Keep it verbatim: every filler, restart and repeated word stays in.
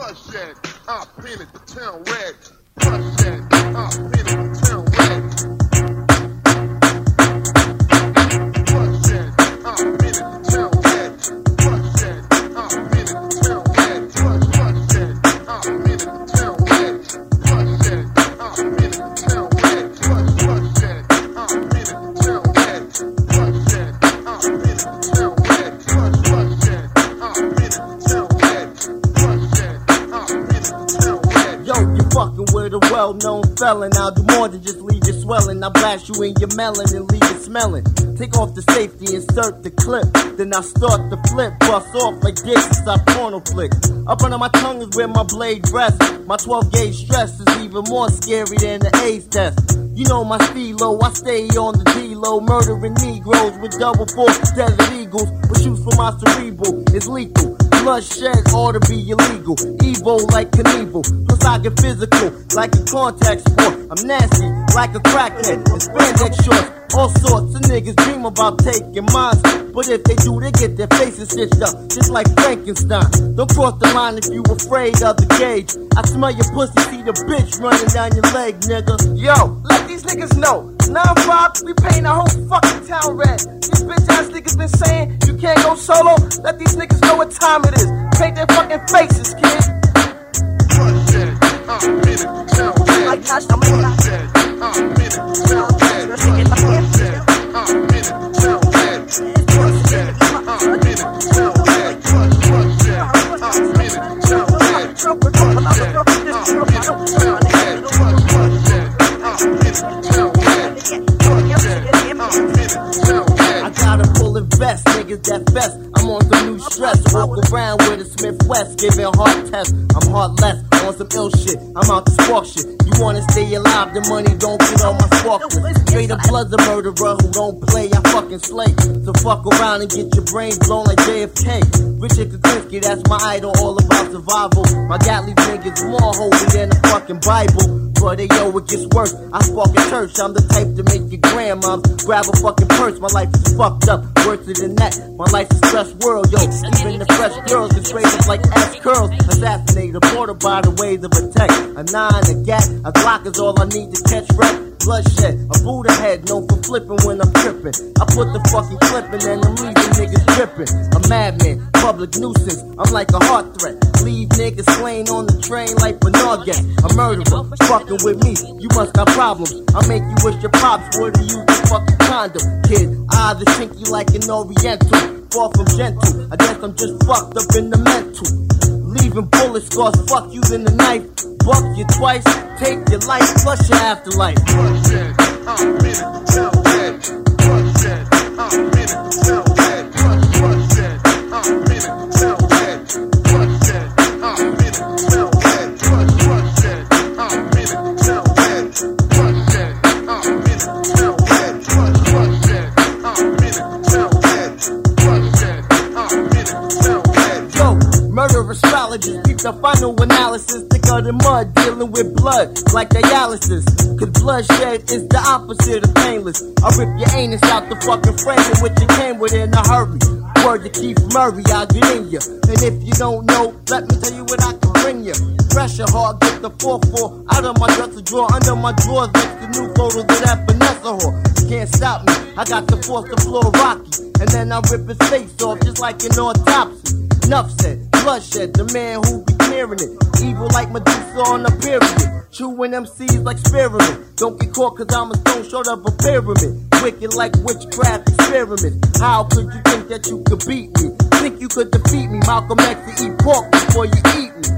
bloodshed. I painted the town red. Bloodshed. I painted the town red. Bloodshed. I painted the town red. Bloodshed. I painted the town red. Bloodshed. I painted the town red. Bloodshed. I painted the town red. Bloodshed. I painted the town red. Bloodshed. I painted the town red. Bloodshed. I painted the town red. Bloodshed. I painted the town red. Yo, you fucking with a well-known felon. I'll do more than just leave you swelling. I'll blast you in your melon and leave you smelling. Take off the safety, insert the clip. Then I start to flip, bust off like this and stop porno flick. Up under my tongue is where my blade rests. My twelve gauge stress is even more scary than the AIDS test. You know my stilo, I stay on the D-Lo, murdering Negroes with double force Desert Eagles. But shoots from my cerebral is lethal. Bloodshed ought to be illegal. Evo like Knievel. Plus I get physical like a contact sport. I'm nasty like a crackhead and spandex shorts. All sorts of niggas dream about taking mines, but if they do, they get their faces stitched up, just like Frankenstein. Don't cross the line if you afraid of the gauge. I smell your pussy, see the bitch running down your leg, nigga. Yo, let these niggas know. nine five, we paint the whole fucking town red. These bitch ass niggas been saying you can't go solo. Let these niggas know what time it is. Paint their fucking faces, kid. Bloodshed. I painted the town red. Bloodshed. I painted the town red. Bloodshed. I painted the town red. Bloodshed. I painted the town red. Bloodshed. I painted the town red. Bloodshed. I painted the town red. Bloodshed. I painted the town red. Bloodshed. I painted the town red. I got a full invest, niggas that best. I'm on some new stress. Walk around with a Smith West, giving heart tests. I'm heartless on some ill shit. I'm out to spark shit. You wanna stay alive, the money don't fit on my spark list. Straight up blood's a murderer who don't play, I fucking slay. So fuck around and get your brain blown like J F K. Richard Kaczynski, that's my idol, all about survival. My Gatling niggas more holy than the fucking Bible. But hey, yo, it gets worse. I spark a church, I'm the type to make your grandma grab a fucking purse. My life is fucked up, worse than that. My life is stress world, yo. Even the fresh girls get straight up like ass curls. Assassinate a border by the ways of a tech. A nine, a gat, a Glock is all I need to catch wreck. Bloodshed, a Buddha head, known for flipping when I'm tripping. I put the fucking clip in and I'm leaving niggas dripping. A madman, public nuisance, I'm like a heart threat. Leave niggas slain on the train like Bernard. A murderer, fucking with me, you must got problems. I make you wish your pops would've used a fucking condom. Kid, I either shrink you like an oriental, far from gentle. I guess I'm just fucked up in the mental. Leaving bullet scars, fuck you in the knife. Buck you twice, take your life, plus your afterlife. Bloodshed. I painted the town red. Bloodshed. I painted the town red. Bloodshed. I painted the town red. Bloodshed. I painted the town red. Bloodshed. I painted the town red. Bloodshed. I painted the town red. Bloodshed. I painted the town red. Bloodshed. I painted the town red. Yo, murder astrologist, keep the final analysis. Thicker than mud, dealing with blood like dialysis. Cause bloodshed is the opposite of painless. I rip your anus out the fucking frame in which you came with in a hurry. Word to Keith Murray, I'll get in ya. And if you don't know, let me tell you what I can bring ya. Pressure hard, get the four four out of my dresser drawer, under my drawers next to new photos of that Vanessa whore. You can't stop me, I got to force the floor rocky. And then I rip his face off just like an autopsy. Enough said, bloodshed, the man who be clearing it. Evil like Medusa on a period. Chewing M Cs like spearmint. Don't get caught cause I'm a stone short of a pyramid. Wicked like witchcraft experiment. How could you think that you could beat me? Think you could defeat me? Malcolm X to eat pork before you eat me.